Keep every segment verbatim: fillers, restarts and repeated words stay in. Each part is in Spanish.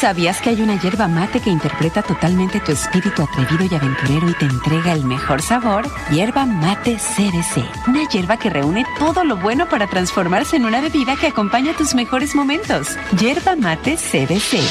¿Sabías que hay una yerba mate que interpreta totalmente tu espíritu atrevido y aventurero y te entrega el mejor sabor? Yerba Mate C B C. Una yerba que reúne todo lo bueno para transformarse en una bebida que acompaña tus mejores momentos. Yerba Mate C B C.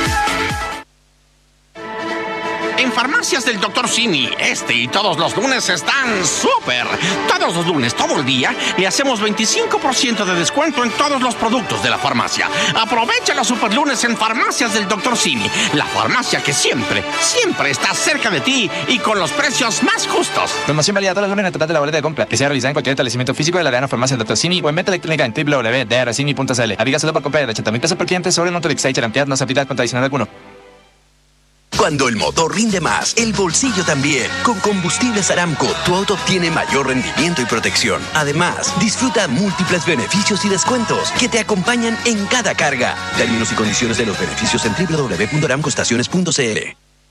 En Farmacias del doctor Simi, este y todos los lunes están súper. Todos los lunes, todo el día, le hacemos veinticinco por ciento de descuento en todos los productos de la farmacia. Aprovecha los super lunes en Farmacias del doctor Simi, la farmacia que siempre, siempre está cerca de ti y con los precios más justos. Promoción válida todos los lunes en el total de la boleta de compra, que sea realizada en cualquier establecimiento físico de la cadena Farmacia del doctor Simi o en venta electrónica en w w w punto d r simi punto c l. Aplica solo por compra de ochenta mil pesos por cliente sobre el monto de Excite Ampliar, no se aplica con adicional alguno. Cuando el motor rinde más, el bolsillo también. Con Combustibles Aramco, tu auto obtiene mayor rendimiento y protección. Además, disfruta múltiples beneficios y descuentos que te acompañan en cada carga. Términos y condiciones de los beneficios en w w w punto aramco estaciones punto c l.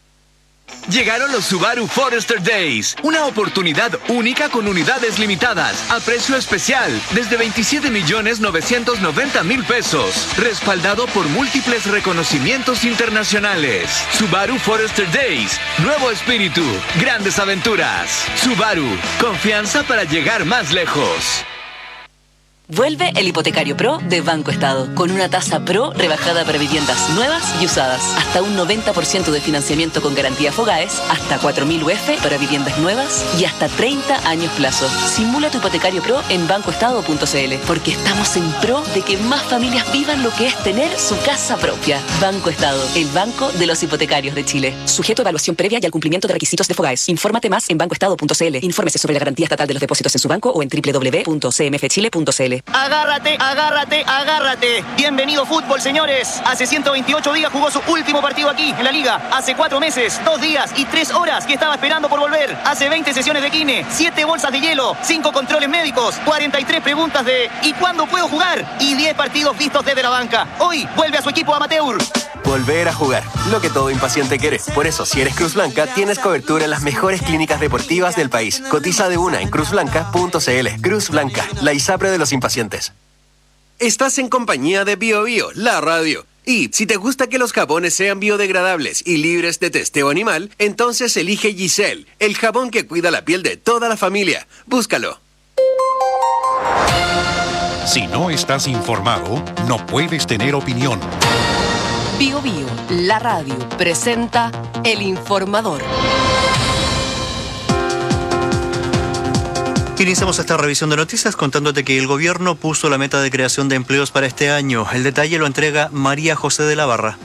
Llegaron los Subaru Forester Days, una oportunidad única con unidades limitadas, a precio especial, desde veintisiete millones novecientos noventa mil pesos, respaldado por múltiples reconocimientos internacionales. Subaru Forester Days, nuevo espíritu, grandes aventuras. Subaru, confianza para llegar más lejos. Vuelve el Hipotecario Pro de Banco Estado, con una tasa Pro rebajada para viviendas nuevas y usadas. Hasta un noventa por ciento de financiamiento con garantía Fogaes, hasta cuatro mil U F para viviendas nuevas y hasta treinta años plazo. Simula tu Hipotecario Pro en banco estado punto c l, porque estamos en pro de que más familias vivan lo que es tener su casa propia. Banco Estado, el banco de los hipotecarios de Chile. Sujeto a evaluación previa y al cumplimiento de requisitos de Fogaes. Infórmate más en banco estado punto c l. Infórmese sobre la garantía estatal de los depósitos en su banco o en w w w punto c m f chile punto c l. Agárrate, agárrate, agárrate. Bienvenido fútbol, señores. Hace ciento veintiocho días jugó su último partido aquí, en la Liga. Hace cuatro meses, dos días y tres horas que estaba esperando por volver. Hace veinte sesiones de kine, siete bolsas de hielo, cinco controles médicos, cuarenta y tres preguntas de ¿y cuándo puedo jugar? Y diez partidos vistos desde la banca. Hoy vuelve a su equipo amateur. Volver a jugar, lo que todo impaciente quiere. Por eso, si eres Cruz Blanca, tienes cobertura en las mejores clínicas deportivas del país. Cotiza de una en cruz blanca punto c l. Cruz Blanca, la ISAPRE de los impacientes. Estás en compañía de Bio Bio, la radio. Y si te gusta que los jabones sean biodegradables y libres de testeo animal, entonces elige Giselle, el jabón que cuida la piel de toda la familia. Búscalo. Si no estás informado, no puedes tener opinión. Bio Bio, la radio, presenta El Informador. Iniciamos esta revisión de noticias contándote que el gobierno puso la meta de creación de empleos para este año. El detalle lo entrega María José de la Barra.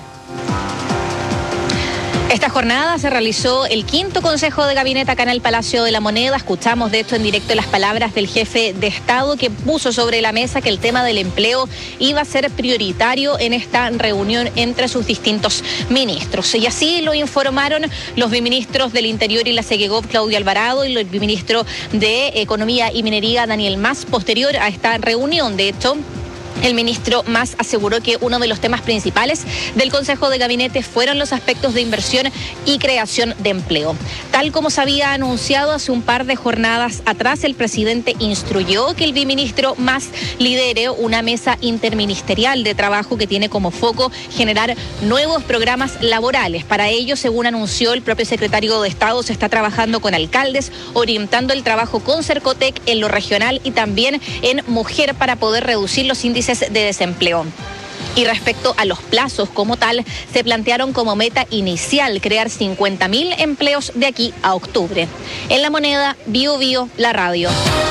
Esta jornada se realizó el quinto Consejo de Gabinete acá en el Palacio de la Moneda. Escuchamos de esto en directo las palabras del jefe de Estado, que puso sobre la mesa que el tema del empleo iba a ser prioritario en esta reunión entre sus distintos ministros. Y así lo informaron los biministros del Interior y la Segegov, Claudio Alvarado, y el biministro de Economía y Minería, Daniel Mas, posterior a esta reunión. De hecho, el ministro Mas aseguró que uno de los temas principales del Consejo de Gabinete fueron los aspectos de inversión y creación de empleo. Tal como se había anunciado hace un par de jornadas atrás, el presidente instruyó que el biministro Mas lidere una mesa interministerial de trabajo que tiene como foco generar nuevos programas laborales. Para ello, según anunció el propio secretario de Estado, se está trabajando con alcaldes, orientando el trabajo con Cercotec en lo regional y también en mujer para poder reducir los índices de desempleo. Y respecto a los plazos como tal, se plantearon como meta inicial crear cincuenta mil empleos de aquí a octubre. En La Moneda, Bio Bio, la radio.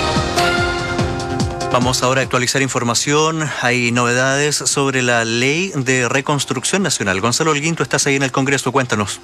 Vamos ahora a actualizar información. Hay novedades sobre la Ley de Reconstrucción Nacional. Gonzalo Holguín, tú estás ahí en el Congreso, cuéntanos.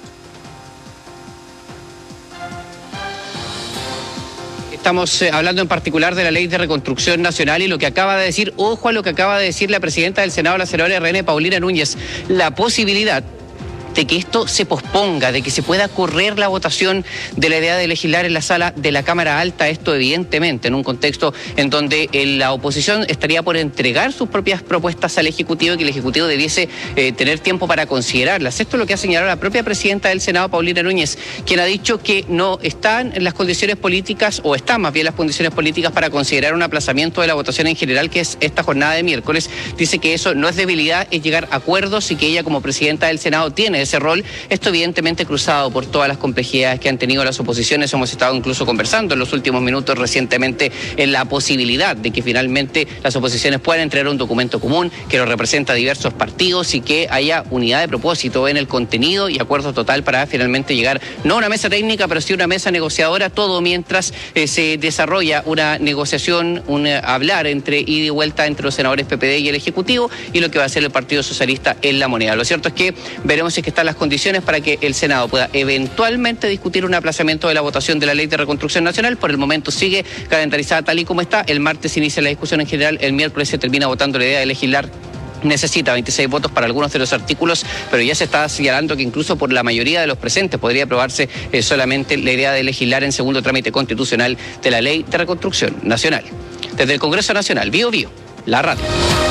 Estamos eh, hablando en particular de la Ley de Reconstrucción Nacional y lo que acaba de decir, ojo a lo que acaba de decir la presidenta del Senado, la senadora R N, Paulina Núñez, la posibilidad de que esto se posponga, de que se pueda correr la votación de la idea de legislar en la sala de la Cámara Alta, esto evidentemente en un contexto en donde la oposición estaría por entregar sus propias propuestas al Ejecutivo y que el Ejecutivo debiese eh, tener tiempo para considerarlas. Esto es lo que ha señalado la propia presidenta del Senado, Paulina Núñez, quien ha dicho que no están en las condiciones políticas, o están más bien las condiciones políticas para considerar un aplazamiento de la votación en general, que es esta jornada de miércoles. Dice que eso no es debilidad, es llegar a acuerdos y que ella como presidenta del Senado tiene ese rol. Esto evidentemente cruzado por todas las complejidades que han tenido las oposiciones. Hemos estado incluso conversando en los últimos minutos recientemente en la posibilidad de que finalmente las oposiciones puedan entregar un documento común que lo representa a diversos partidos y que haya unidad de propósito en el contenido y acuerdo total para finalmente llegar no a una mesa técnica, pero sí a una mesa negociadora, todo mientras eh, se desarrolla una negociación, un eh, hablar entre ida y vuelta entre los senadores P P D y el Ejecutivo y lo que va a hacer el Partido Socialista en la moneda. Lo cierto es que veremos si es que están las condiciones para que el Senado pueda eventualmente discutir un aplazamiento de la votación de la Ley de Reconstrucción Nacional. Por el momento sigue calendarizada tal y como está. El martes inicia la discusión en general, el miércoles se termina votando la idea de legislar. Necesita veintiséis votos para algunos de los artículos, pero ya se está señalando que incluso por la mayoría de los presentes podría aprobarse eh, solamente la idea de legislar en segundo trámite constitucional de la Ley de Reconstrucción Nacional. Desde el Congreso Nacional, Bío Bío, la radio.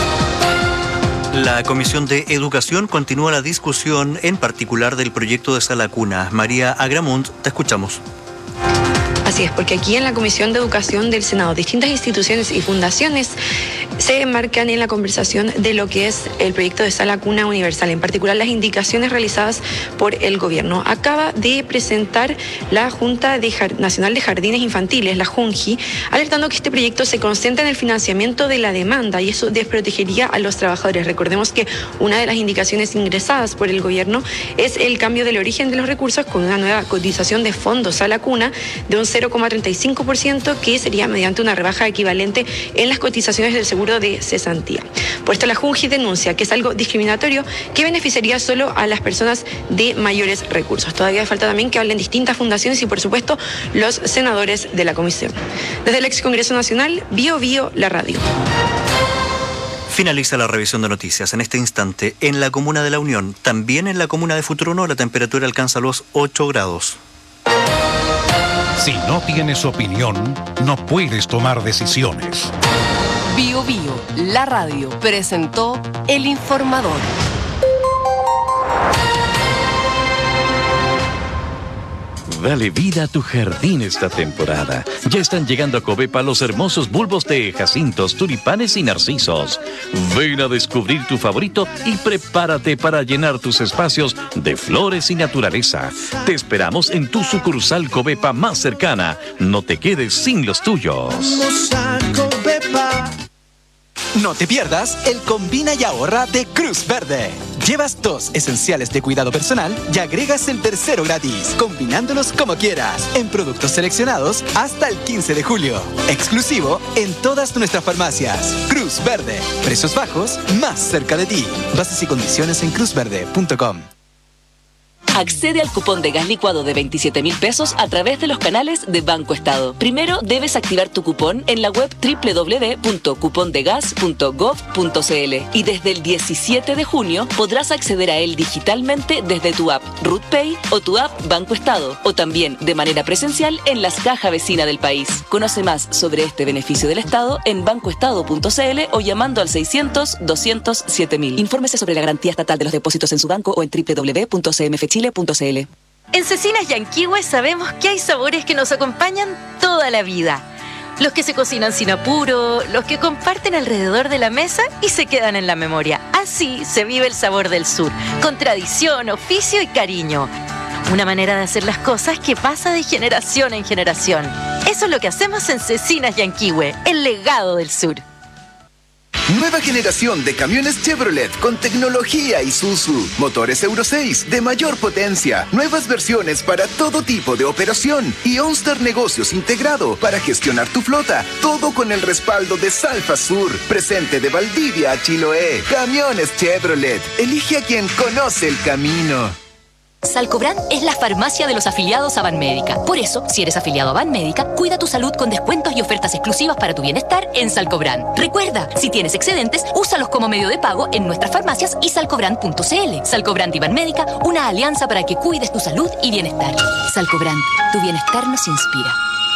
La Comisión de Educación continúa la discusión, en particular del proyecto de Sala Cuna. María Agramunt, te escuchamos. Así es, porque aquí en la Comisión de Educación del Senado, distintas instituciones y fundaciones se enmarcan en la conversación de lo que es el proyecto de Sala Cuna Universal, en particular las indicaciones realizadas por el gobierno. Acaba de presentar la Junta de Jar- Nacional de Jardines Infantiles, la JUNJI, alertando que este proyecto se concentra en el financiamiento de la demanda y eso desprotegería a los trabajadores. Recordemos que una de las indicaciones ingresadas por el gobierno es el cambio del origen de los recursos con una nueva cotización de fondos a la cuna de un cero coma treinta y cinco por ciento, que sería mediante una rebaja equivalente en las cotizaciones del seguro de cesantía. Por esto la JUNJI denuncia que es algo discriminatorio que beneficiaría solo a las personas de mayores recursos. Todavía falta también que hablen distintas fundaciones y por supuesto los senadores de la comisión. Desde el ex Congreso Nacional, Bío Bío, la radio. Finaliza la revisión de noticias. En este instante, en la comuna de La Unión, también en la comuna de Futurono, la temperatura alcanza los ocho grados. Si no tienes opinión, no puedes tomar decisiones. Bío Bío, la radio, presentó El Informador. Dale vida a tu jardín esta temporada. Ya están llegando a Covepa los hermosos bulbos de jacintos, tulipanes y narcisos. Ven a descubrir tu favorito y prepárate para llenar tus espacios de flores y naturaleza. Te esperamos en tu sucursal Covepa más cercana. No te quedes sin los tuyos. Vamos a Covepa. No te pierdas el Combina y Ahorra de Cruz Verde. Llevas dos esenciales de cuidado personal y agregas el tercero gratis, combinándolos como quieras, en productos seleccionados hasta el quince de julio. Exclusivo en todas nuestras farmacias. Cruz Verde. Precios bajos más cerca de ti. Bases y condiciones en cruz verde punto com. Accede al cupón de gas licuado de veintisiete mil pesos a través de los canales de Banco Estado. Primero, debes activar tu cupón en la web doble u doble u doble u punto cupón de gas punto gov punto c l y desde el diecisiete de junio podrás acceder a él digitalmente desde tu app RutPay o tu app Banco Estado o también de manera presencial en las cajas vecinas del país. Conoce más sobre este beneficio del Estado en banco estado punto c l o llamando al seiscientos, doscientos siete mil. Infórmese sobre la garantía estatal de los depósitos en su banco o en doble u doble u doble u punto c m f chile punto c l. En Cecinas Yanquihue sabemos que hay sabores que nos acompañan toda la vida. Los que se cocinan sin apuro, los que comparten alrededor de la mesa y se quedan en la memoria. Así se vive el sabor del sur, con tradición, oficio y cariño. Una manera de hacer las cosas que pasa de generación en generación. Eso es lo que hacemos en Cecinas Yanquihue, el legado del sur. Nueva generación de camiones Chevrolet con tecnología Isuzu. Motores Euro seis de mayor potencia. Nuevas versiones para todo tipo de operación. Y OnStar Negocios integrado para gestionar tu flota. Todo con el respaldo de Salfa Sur. Presente de Valdivia a Chiloé. Camiones Chevrolet. Elige a quien conoce el camino. Salcobrand es la farmacia de los afiliados a Banmédica. Por eso, si eres afiliado a Banmédica, cuida tu salud con descuentos y ofertas exclusivas para tu bienestar en Salcobrand. Recuerda, si tienes excedentes, úsalos como medio de pago en nuestras farmacias y salcobrand punto c l. Salcobrand y Banmédica, una alianza para que cuides tu salud y bienestar. Salcobrand, tu bienestar nos inspira.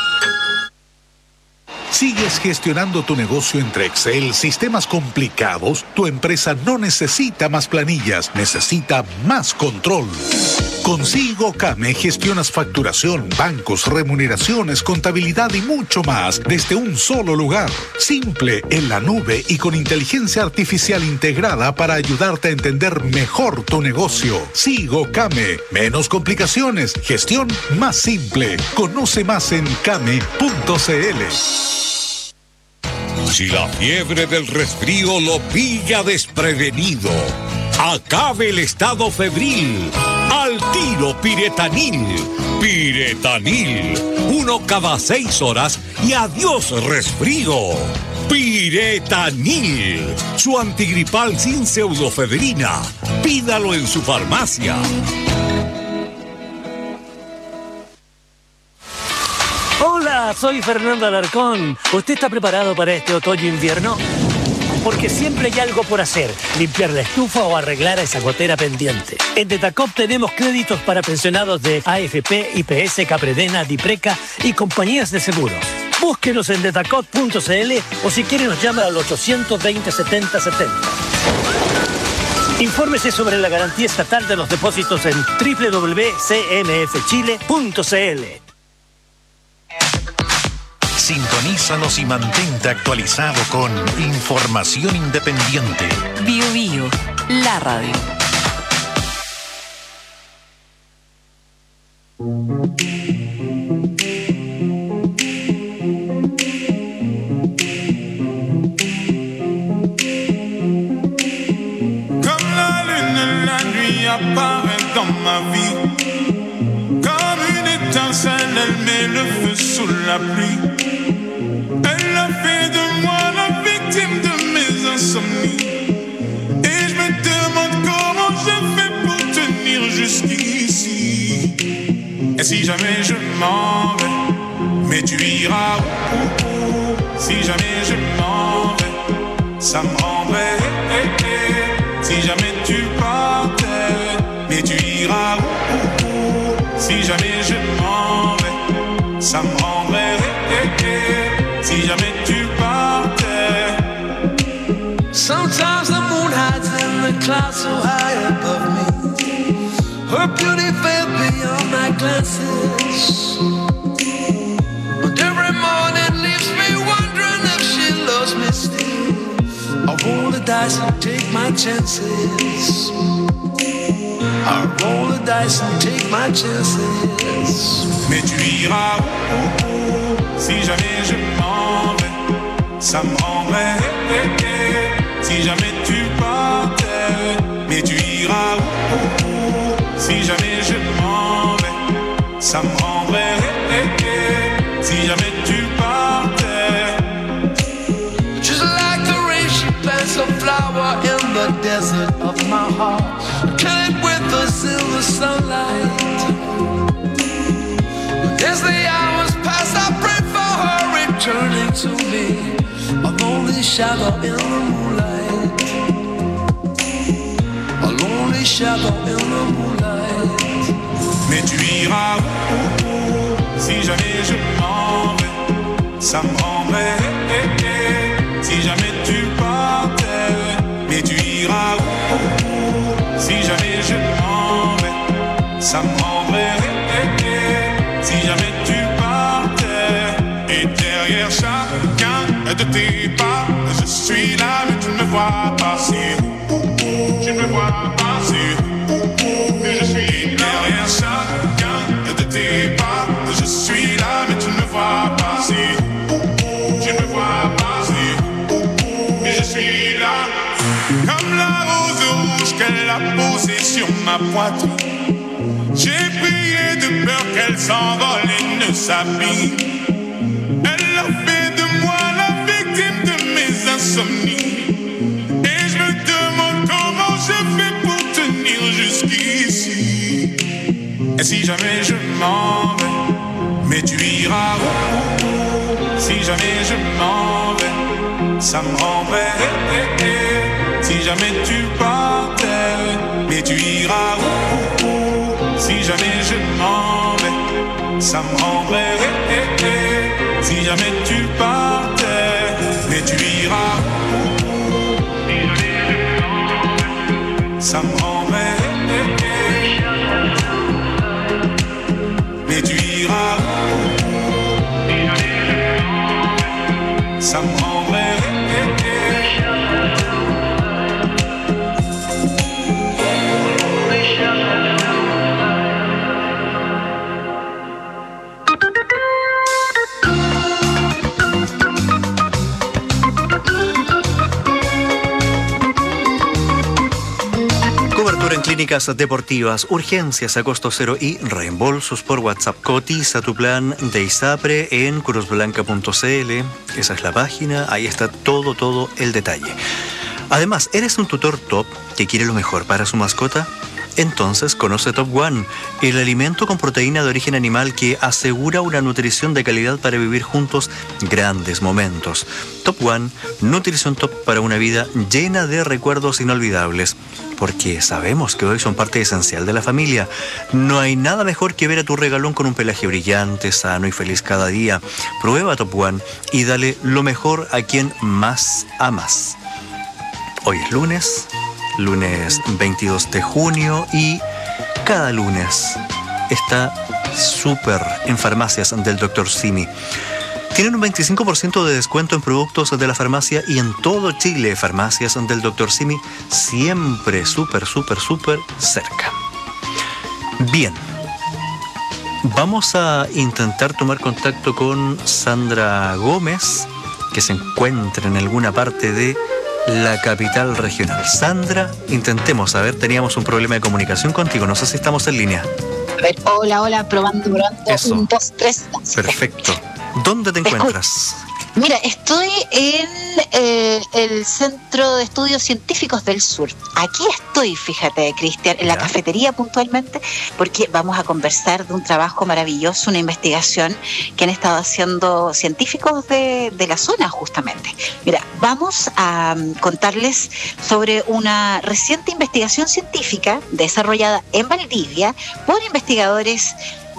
¿Sigues gestionando tu negocio entre Excel, sistemas complicados? Tu empresa no necesita más planillas, necesita más control. Con SIGOCAME gestionas facturación, bancos, remuneraciones, contabilidad y mucho más desde un solo lugar. Simple, en la nube y con inteligencia artificial integrada para ayudarte a entender mejor tu negocio. SIGOCAME. Menos complicaciones, gestión más simple. Conoce más en came punto c l. Si la fiebre del resfrío lo pilla desprevenido, acabe el estado febril. Al tiro Piretanil. Piretanil. Uno cada seis horas y adiós resfrío. Piretanil. Su antigripal sin pseudofebrina. Pídalo en su farmacia. Hola, soy Fernando Alarcón. ¿Usted está preparado para este otoño-invierno? Porque siempre hay algo por hacer, limpiar la estufa o arreglar esa gotera pendiente. En Detacop tenemos créditos para pensionados de A F P, I P S, Capredena, Dipreca y compañías de seguros. Búsquenos en detacop punto c l o si quiere nos llama al ochocientos veinte, setenta setenta. Infórmese sobre la garantía estatal de los depósitos en doble u doble u doble u punto c m f chile punto c l. Sintonízanos y mantente actualizado con información independiente. Bio Bio, la radio. Comme la lune, la nuit apparaît dans ma vie. Comme une étincelle, elle met le feu sous la pluie. Elle a fait de moi la victime de mes insomnies. Et je me demande comment je fais pour tenir jusqu'ici. Et si jamais je m'en vais, mais tu iras où, où, où. Si jamais je m'en vais, ça me rendrait. Eh, eh. Si jamais tu partais, mais tu iras où, où, où. Si jamais je m'en vais, ça me rendrait. Eh, eh. Si jamais tu partais. Sometimes the moon hides in the clouds so high above me. Her beauty fell beyond my glances. But every morning leaves me wondering if she loves me still. I roll the dice and take my chances. I roll the dice and take my chances. Mais tu iras où, où, où. Si jamais je m'en vais, ça me rendrait. Eh, eh. Si jamais tu partais, mais tu iras où, où, où. Si jamais je m'en vais, ça me rendrait. Eh, eh. Si jamais tu partais. Just like the rain, she plants a flower in the desert of my heart. Kill it with us in the sunlight. But as the hours pass, I pray for her returning to me. A lonely shadow in the moonlight. A lonely shadow in the moonlight. Mais tu iras où, où, où. Si jamais je m'en vais, ça me rendrait. Eh, eh. Si jamais tu partais, mais tu iras où, où, où. Si jamais je m'en vais, ça me rendrait. Eh, eh. Si jamais tu partais. Et derrière chacun de tes pas, je suis là mais tu ne me vois pas. C'est où, où, où. Tu ne me vois pas. C'est où, où, où. Mais je suis derrière chacun de tes pas, je suis là mais tu ne me vois pas. C'est où, où, où. Tu ne me vois pas. C'est où, où, où. Mais je suis là. Comme la rose rouge qu'elle a posée sur ma poitrine. J'ai prié de peur qu'elle s'envole et ne s'abîme. Elle a fait de moi la victime de mes insomnies. Et je me demande comment je fais pour tenir jusqu'ici. si jamais je m'en vais, mais tu iras où, où, si jamais je m'en vais, ça me rendrait eh, eh, eh, si jamais tu partais, mais tu iras où, où, où, si jamais je m'en vais, ça me rendrait eh, eh, eh, si jamais tu partais, mais tu iras où, où, si jamais je m'en vais, ça me rendrait eh, eh, mais tu iras où, ça me rendrait Cobertura en clínicas deportivas, urgencias a costo cero y reembolsos por WhatsApp. Cotiza tu plan de ISAPRE en cruzblanca punto c l. Esa es la página, ahí está todo, todo el detalle. Además, ¿eres un tutor top que quiere lo mejor para su mascota? Entonces conoce Top One, el alimento con proteína de origen animal que asegura una nutrición de calidad para vivir juntos grandes momentos. Top One, nutrición top para una vida llena de recuerdos inolvidables. Porque sabemos que hoy son parte esencial de la familia. No hay nada mejor que ver a tu regalón con un pelaje brillante, sano y feliz cada día. Prueba Top One y dale lo mejor a quien más amas. Hoy es lunes, lunes veintidós de junio y cada lunes está súper en farmacias del doctor Simi. Tienen un veinticinco por ciento de descuento en productos de la farmacia y en todo Chile. Farmacias del doctor Simi, siempre súper, súper, súper cerca. Bien, vamos a intentar tomar contacto con Sandra Gómez, que se encuentra en alguna parte de la capital regional. Sandra, intentemos, a ver, teníamos un problema de comunicación contigo, no sé si estamos en línea. A ver, hola, hola, probando, probando. Eso. Un, dos, tres. Perfecto. ¿Dónde te encuentras? Mira, estoy en eh, el Centro de Estudios Científicos del Sur. Aquí estoy, fíjate, Cristian, en la cafetería puntualmente, porque vamos a conversar de un trabajo maravilloso, una investigación que han estado haciendo científicos de, de la zona, justamente. Mira, vamos a um, contarles sobre una reciente investigación científica desarrollada en Valdivia por investigadores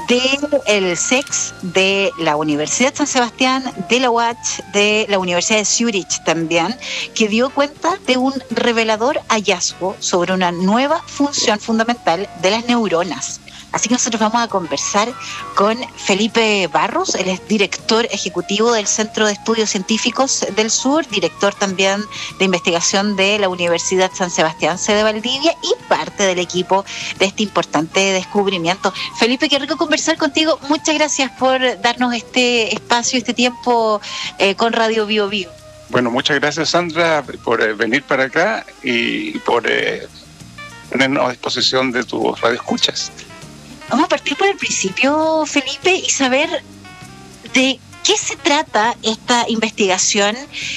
del C E X, de la Universidad San Sebastián, de la U A C H, de la Universidad de Zurich también, que dio cuenta de un revelador hallazgo sobre una nueva función fundamental de las neuronas. Así que nosotros vamos a conversar con Felipe Barros, él es director ejecutivo del Centro de Estudios Científicos del Sur, director también de investigación de la Universidad San Sebastián, sede de Valdivia, y parte del equipo de este importante descubrimiento. Felipe, qué rico conversar contigo. Muchas gracias por darnos este espacio, este tiempo eh, con Radio Bio Bio. Bueno, muchas gracias, Sandra, por eh, venir para acá y por eh, ponernos a disposición de tus radioescuchas. Vamos a partir por el principio, Felipe, y saber de qué se trata esta investigación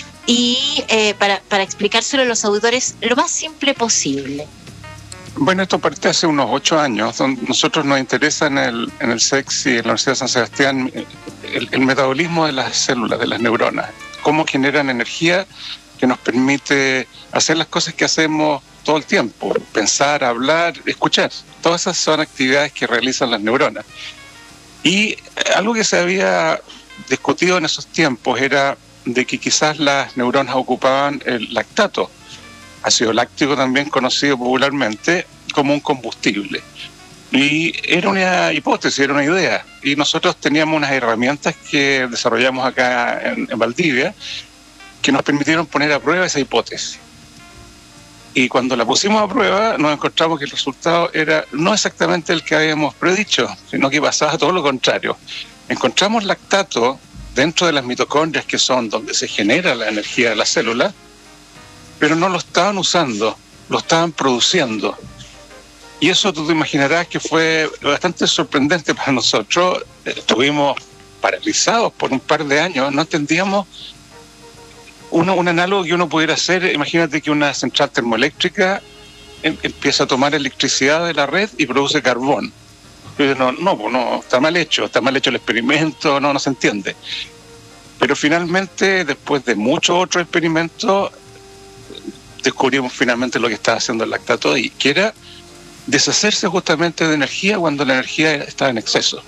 y eh, para, para explicárselo a los auditores lo más simple posible. Bueno, esto parte hace unos ocho años, donde nosotros nos interesa en el, en el C E X y en la Universidad de San Sebastián el, el metabolismo de las células, de las neuronas, cómo generan energía que nos permite hacer las cosas que hacemos todo el tiempo, pensar, hablar, escuchar. Todas esas son actividades que realizan las neuronas. Y algo que se había discutido en esos tiempos era de que quizás las neuronas ocupaban el lactato, ácido láctico también conocido popularmente como un combustible. Y era una hipótesis, era una idea. Y nosotros teníamos unas herramientas que desarrollamos acá en, en Valdivia que nos permitieron poner a prueba esa hipótesis. Y cuando la pusimos a prueba, nos encontramos que el resultado era no exactamente el que habíamos predicho, sino que pasaba todo lo contrario. Encontramos lactato dentro de las mitocondrias, que son donde se genera la energía de la célula, pero no lo estaban usando, lo estaban produciendo. Y eso tú te imaginarás que fue bastante sorprendente para nosotros. Estuvimos paralizados por un par de años, no entendíamos uno, un análogo que uno pudiera hacer. Imagínate que una central termoeléctrica em, empieza a tomar electricidad de la red y produce carbón. No, no, no, está mal hecho, está mal hecho el experimento, no, no se entiende. Pero finalmente, después de muchos otros experimentos, descubrimos finalmente lo que estaba haciendo el lactato y que era deshacerse justamente de energía cuando la energía estaba en exceso.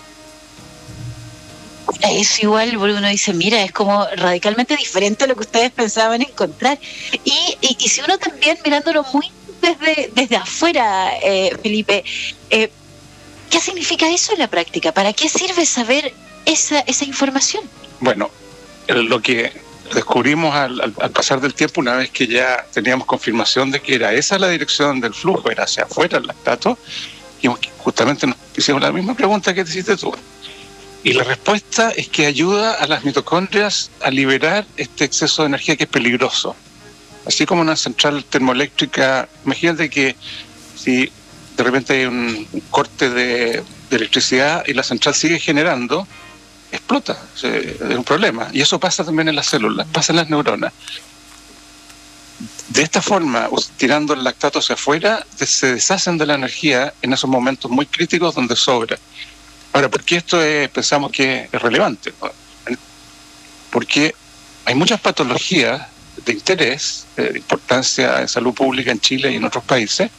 Es igual, uno dice, mira, es como radicalmente diferente a lo que ustedes pensaban encontrar. Y, y, y si uno también mirándolo muy desde, desde afuera, eh, Felipe, eh, ¿qué significa eso en la práctica? ¿Para qué sirve saber esa, esa información? Bueno, lo que descubrimos al, al, al pasar del tiempo, una vez que ya teníamos confirmación de que era esa la dirección del flujo, era hacia afuera el lactato, y justamente nos hicimos la misma pregunta que te hiciste tú. Y la respuesta es que ayuda a las mitocondrias a liberar este exceso de energía que es peligroso. Así como una central termoeléctrica, imagínate que si de repente hay un, un corte de, de electricidad y la central sigue generando, explota, es un problema. Y eso pasa también en las células, pasa en las neuronas. De esta forma, tirando el lactato hacia afuera, se deshacen de la energía en esos momentos muy críticos donde sobra. Ahora, ¿por qué esto es, pensamos que es relevante? Porque hay muchas patologías de interés, de importancia en salud pública en Chile y en otros países,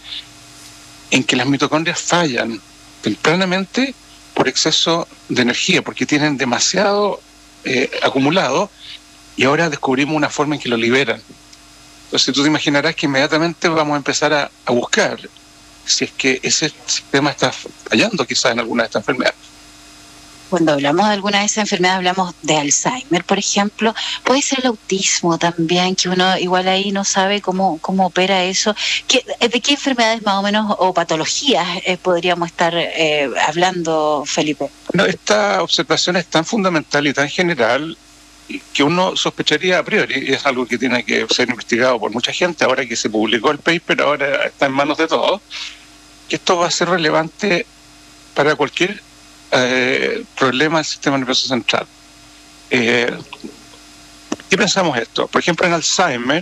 en que las mitocondrias fallan tempranamente por exceso de energía, porque tienen demasiado eh, acumulado, y ahora descubrimos una forma en que lo liberan. Entonces tú te imaginarás que inmediatamente vamos a empezar a, a buscar si es que ese sistema está fallando quizás en alguna de estas enfermedades. Cuando hablamos de alguna de esas enfermedades, hablamos de Alzheimer, por ejemplo. Puede ser el autismo también, que uno igual ahí no sabe cómo, cómo opera eso. ¿Qué, ¿De qué enfermedades más o menos o patologías eh, podríamos estar eh, hablando, Felipe? No, esta observación es tan fundamental y tan general que uno sospecharía a priori, y es algo que tiene que ser investigado por mucha gente. Ahora que se publicó el paper, ahora está en manos de todos, que esto va a ser relevante para cualquier eh, problema del sistema nervioso central. Eh, ¿Qué pensamos esto? Por ejemplo, en Alzheimer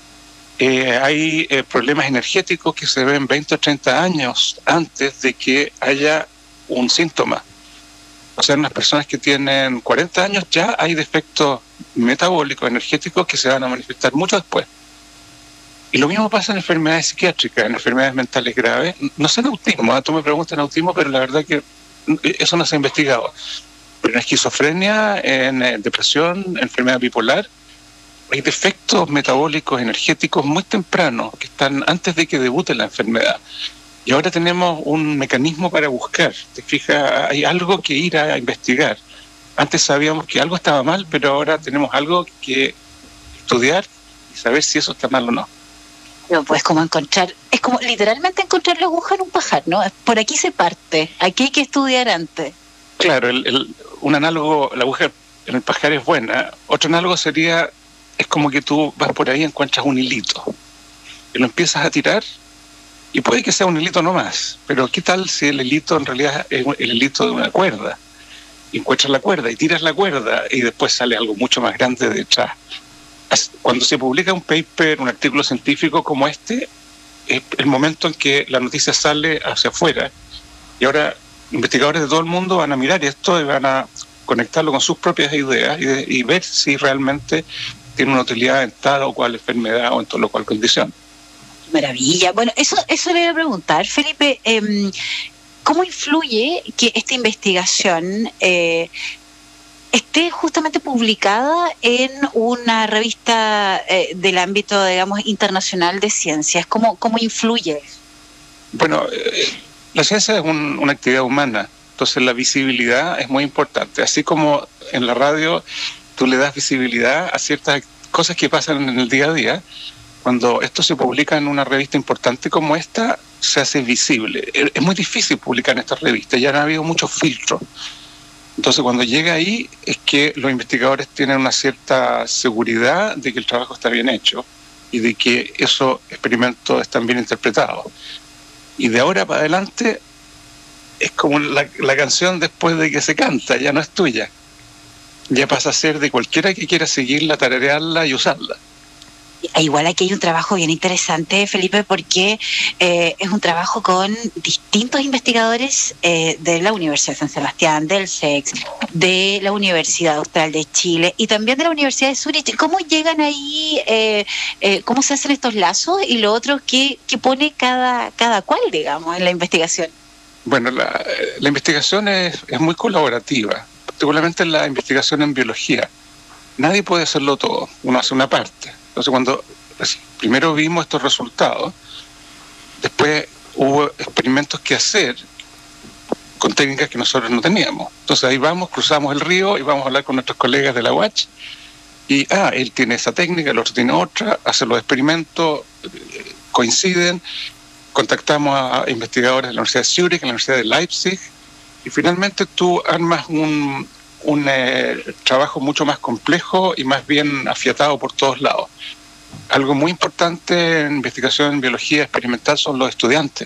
eh, hay eh, problemas energéticos que se ven veinte o treinta años antes de que haya un síntoma. O sea, en las personas que tienen cuarenta años ya hay defectos metabólicos, energéticos que se van a manifestar mucho después. Y lo mismo pasa en enfermedades psiquiátricas, en enfermedades mentales graves. No sé en autismo, ¿eh? Tú me preguntas en autismo, pero la verdad que eso no se ha investigado. Pero en esquizofrenia, en eh, depresión, en enfermedad bipolar, hay defectos metabólicos, energéticos muy tempranos, que están antes de que debute la enfermedad. Y ahora tenemos un mecanismo para buscar. Te fijas, hay algo que ir a investigar. Antes sabíamos que algo estaba mal, pero ahora tenemos algo que estudiar y saber si eso está mal o no. No, pues como encontrar, es como literalmente encontrar la aguja en un pajar, ¿no? Por aquí se parte, aquí hay que estudiar antes. Claro, el, el, un análogo, la aguja en el pajar es buena. Otro análogo sería, es como que tú vas por ahí y encuentras un hilito y lo empiezas a tirar y puede que sea un hilito nomás, pero ¿qué tal si el hilito en realidad es el hilito de una cuerda? Y encuentras la cuerda y tiras la cuerda y después sale algo mucho más grande detrás. Cuando se publica un paper, un artículo científico como este, es el momento en que la noticia sale hacia afuera. Y ahora investigadores de todo el mundo van a mirar esto y van a conectarlo con sus propias ideas y, de, y ver si realmente tiene una utilidad en tal o cual enfermedad o en tal o cual condición. Maravilla. Bueno, eso, eso le voy a preguntar, Felipe. Eh, ¿Cómo influye que esta investigación eh, esté justamente publicada en una revista eh, del ámbito, digamos, internacional de ciencias? ¿Cómo, cómo influye? Bueno, eh, la ciencia es un, una actividad humana, entonces la visibilidad es muy importante. Así como en la radio tú le das visibilidad a ciertas cosas que pasan en el día a día, cuando esto se publica en una revista importante como esta, se hace visible. Es muy difícil publicar en estas revistas, ya han habido muchos filtros. Entonces, cuando llega ahí, es que los investigadores tienen una cierta seguridad de que el trabajo está bien hecho y de que esos experimentos están bien interpretados. Y de ahora para adelante, es como la, la canción después de que se canta, ya no es tuya. Ya pasa a ser de cualquiera que quiera seguirla, tararearla y usarla. igual aquí hay un trabajo bien interesante, Felipe, porque eh, es un trabajo con distintos investigadores eh, de la Universidad de San Sebastián, del S E C, de la Universidad Austral de Chile y también de la Universidad de Zurich. ¿Cómo llegan ahí? Eh, eh, ¿Cómo se hacen estos lazos? Y lo otro, ¿qué, qué pone cada, cada cual, digamos, en la investigación? Bueno, la, la investigación es, es muy colaborativa, particularmente la investigación en biología. Nadie puede hacerlo todo, uno hace una parte. Entonces, cuando pues, primero vimos estos resultados, después hubo experimentos que hacer con técnicas que nosotros no teníamos. Entonces ahí vamos, cruzamos el río y vamos a hablar con nuestros colegas de la U A C H y, ah, él tiene esa técnica, el otro tiene otra, hacen los experimentos, coinciden, contactamos a investigadores de la Universidad de Zurich, de la Universidad de Leipzig, y finalmente tú armas un, un eh, trabajo mucho más complejo y más bien afiatado por todos lados. Algo muy importante en investigación en biología experimental son los estudiantes.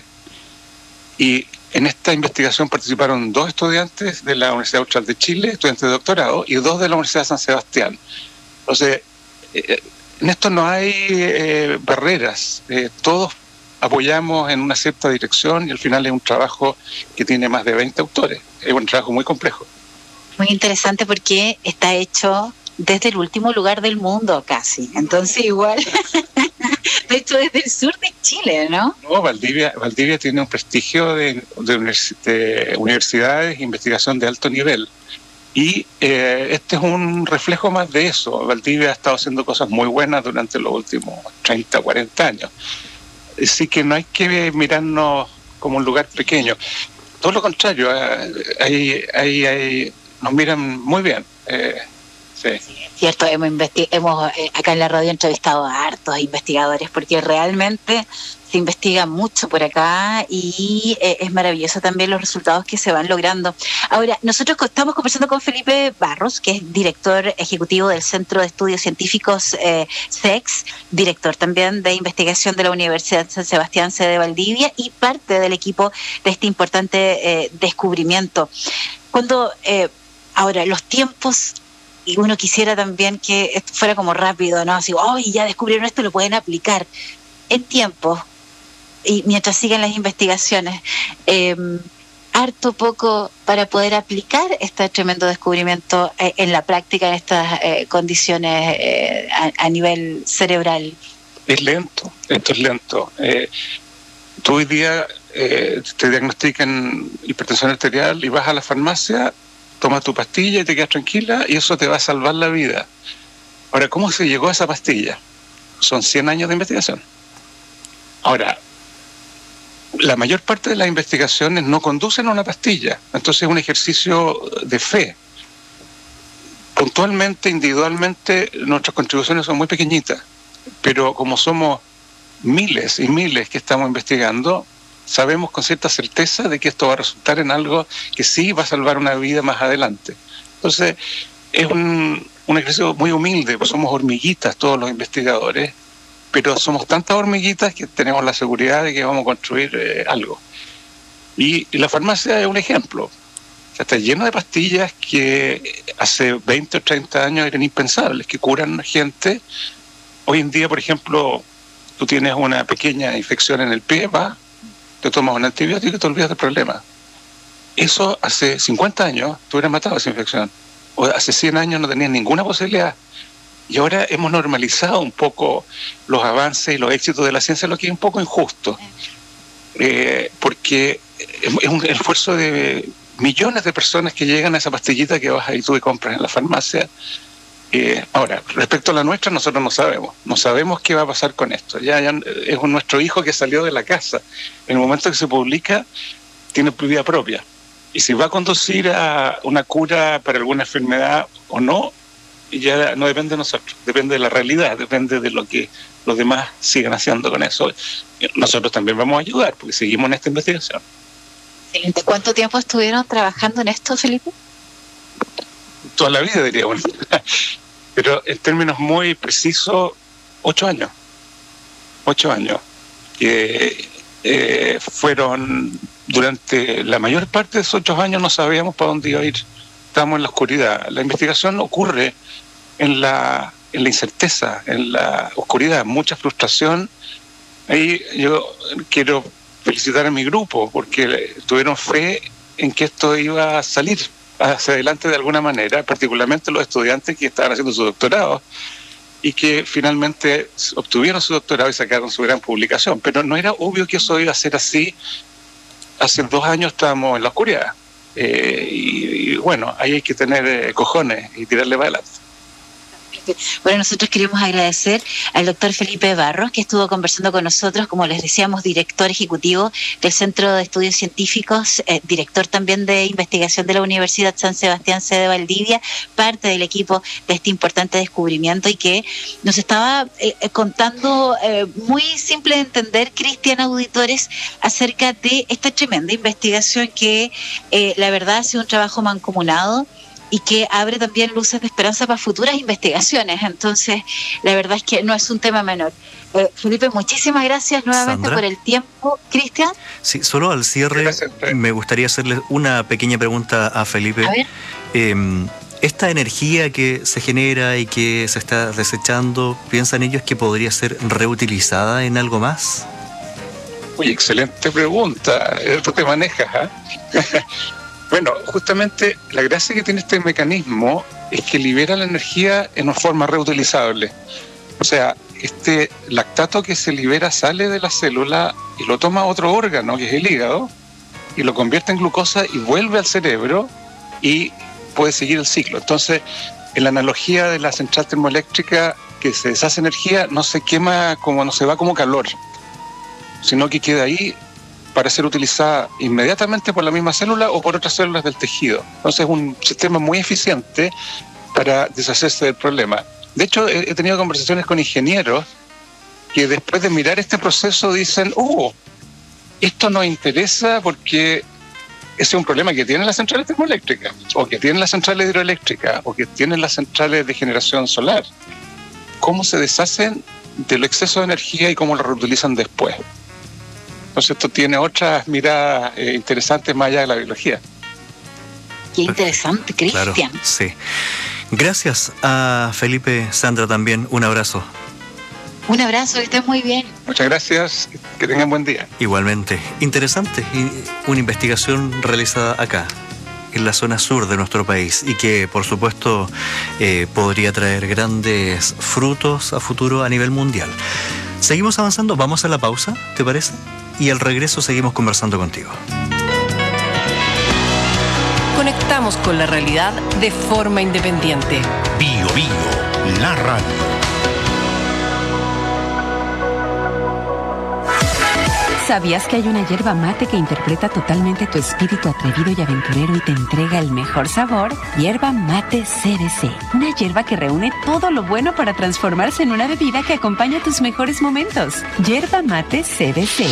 Y en esta investigación participaron dos estudiantes de la Universidad Austral de Chile, estudiantes de doctorado, y dos de la Universidad de San Sebastián. Entonces, eh, en esto no hay eh, barreras, eh, todos apoyamos en una cierta dirección y al final es un trabajo que tiene más de veinte autores. Es un trabajo muy complejo. Muy interesante porque está hecho desde el último lugar del mundo casi. Entonces igual, de hecho desde el sur de Chile, ¿no? No, Valdivia, Valdivia tiene un prestigio de, de, univers, de universidades e investigación de alto nivel. Y eh, este es un reflejo más de eso. Valdivia ha estado haciendo cosas muy buenas durante los últimos treinta, cuarenta años. Así que no hay que mirarnos como un lugar pequeño. Todo lo contrario, hay, hay, hay, nos miran muy bien. Eh, sí. Cierto, hemos, investi- hemos eh, acá en la radio entrevistado a hartos investigadores porque realmente se investiga mucho por acá y eh, es maravilloso también los resultados que se van logrando. Ahora, nosotros estamos conversando con Felipe Barros, que es director ejecutivo del Centro de Estudios Científicos eh, S E C, director también de investigación de la Universidad de San Sebastián, sede de Valdivia, y parte del equipo de este importante eh, descubrimiento. Cuando, eh, ahora, los tiempos... Y uno quisiera también que esto fuera como rápido, ¿no? Así, oh, y ya descubrieron esto, lo pueden aplicar en tiempo. Y mientras siguen las investigaciones, eh, harto poco para poder aplicar este tremendo descubrimiento eh, en la práctica, en estas eh, condiciones eh, a, a nivel cerebral. Es lento, esto es lento. Eh, tú hoy día eh, te diagnostican hipertensión arterial y vas a la farmacia, tomas tu pastilla y te quedas tranquila y eso te va a salvar la vida. Ahora, ¿cómo se llegó a esa pastilla? Son cien años de investigación. Ahora, la mayor parte de las investigaciones no conducen a una pastilla, entonces es un ejercicio de fe. Puntualmente, individualmente, nuestras contribuciones son muy pequeñitas, pero como somos miles y miles que estamos investigando, sabemos con cierta certeza de que esto va a resultar en algo que sí va a salvar una vida más adelante. Entonces, es un, un ejercicio muy humilde, pues somos hormiguitas todos los investigadores, pero somos tantas hormiguitas que tenemos la seguridad de que vamos a construir eh, algo. Y, y la farmacia es un ejemplo. O sea, está lleno de pastillas que hace veinte o treinta años eran impensables, que curan gente. Hoy en día, por ejemplo, tú tienes una pequeña infección en el pie, va, te tomas un antibiótico y te olvidas del problema. Eso hace cincuenta años te hubieras matado esa infección. O hace cien años no tenías ninguna posibilidad. Y ahora hemos normalizado un poco los avances y los éxitos de la ciencia, lo que es un poco injusto. Eh, porque es un esfuerzo de millones de personas que llegan a esa pastillita que vas ahí tú y compras en la farmacia. Eh, ahora, respecto a la nuestra, nosotros no sabemos. No sabemos qué va a pasar con esto. Ya, ya es un, nuestro hijo que salió de la casa. En el momento que se publica, tiene vida propia. Y si va a conducir a una cura para alguna enfermedad o no, ya no depende de nosotros. Depende de la realidad, depende de lo que los demás sigan haciendo con eso. Nosotros también vamos a ayudar, porque seguimos en esta investigación. Excelente. ¿Cuánto tiempo estuvieron trabajando en esto, Felipe? Toda la vida, diría, bueno. Pero en términos muy precisos, ocho años. Ocho años. Que eh, fueron, durante la mayor parte de esos ocho años no sabíamos para dónde iba a ir. Estábamos en la oscuridad. La investigación ocurre en la en la incerteza, en la oscuridad, mucha frustración. Ahí yo quiero felicitar a mi grupo porque tuvieron fe en que esto iba a salir hacia adelante de alguna manera, particularmente los estudiantes que estaban haciendo su doctorado y que finalmente obtuvieron su doctorado y sacaron su gran publicación. Pero no era obvio que eso iba a ser así. Hace dos años estábamos en la oscuridad. Eh, y, y bueno, ahí hay que tener eh, cojones y tirarle para adelante. Bueno, nosotros queremos agradecer al doctor Felipe Barros, que estuvo conversando con nosotros, como les decíamos, director ejecutivo del Centro de Estudios Científicos, eh, director también de investigación de la Universidad San Sebastián, sede Valdivia, parte del equipo de este importante descubrimiento y que nos estaba eh, contando eh, muy simple de entender, Cristian, auditores, acerca de esta tremenda investigación que eh, la verdad ha sido un trabajo mancomunado y que abre también luces de esperanza para futuras investigaciones. Entonces, la verdad es que no es un tema menor. Eh, Felipe, muchísimas gracias nuevamente Sandra, por el tiempo. Cristian. Sí, solo al cierre gracias, me gustaría hacerle una pequeña pregunta a Felipe. A ver. Eh, esta energía que se genera y que se está desechando, ¿piensan ellos que podría ser reutilizada en algo más? Uy, excelente pregunta. Tú te manejas, ¿eh? Bueno, justamente la gracia que tiene este mecanismo es que libera la energía en una forma reutilizable. O sea, este lactato que se libera sale de la célula y lo toma otro órgano, que es el hígado, y lo convierte en glucosa y vuelve al cerebro y puede seguir el ciclo. Entonces, en la analogía de la central termoeléctrica, que se deshace energía, no se quema como, no se va como calor, sino que queda ahí para ser utilizada inmediatamente por la misma célula o por otras células del tejido. Entonces es un sistema muy eficiente para deshacerse del problema. De hecho, he tenido conversaciones con ingenieros que después de mirar este proceso dicen, oh, esto nos interesa porque ese es un problema que tienen las centrales termoeléctricas, o que tienen las centrales hidroeléctricas, o que tienen las centrales de generación solar. ¿Cómo se deshacen del exceso de energía y cómo lo reutilizan después? Entonces esto tiene otras miradas eh, interesantes más allá de la biología. Qué interesante, Cristian. Claro, sí. Gracias a Felipe, Sandra también, un abrazo. Un abrazo, que estés muy bien. Muchas gracias, que tengan buen día. Igualmente, interesante, una investigación realizada acá, en la zona sur de nuestro país y que por supuesto eh, podría traer grandes frutos a futuro a nivel mundial. Seguimos avanzando, vamos a la pausa, ¿te parece? Y al regreso seguimos conversando contigo. Conectamos con la realidad de forma independiente. Bio Bio, la radio. ¿Sabías que hay una yerba mate que interpreta totalmente tu espíritu atrevido y aventurero y te entrega el mejor sabor? Yerba Mate C B C. Una yerba que reúne todo lo bueno para transformarse en una bebida que acompaña tus mejores momentos. Yerba Mate C B C.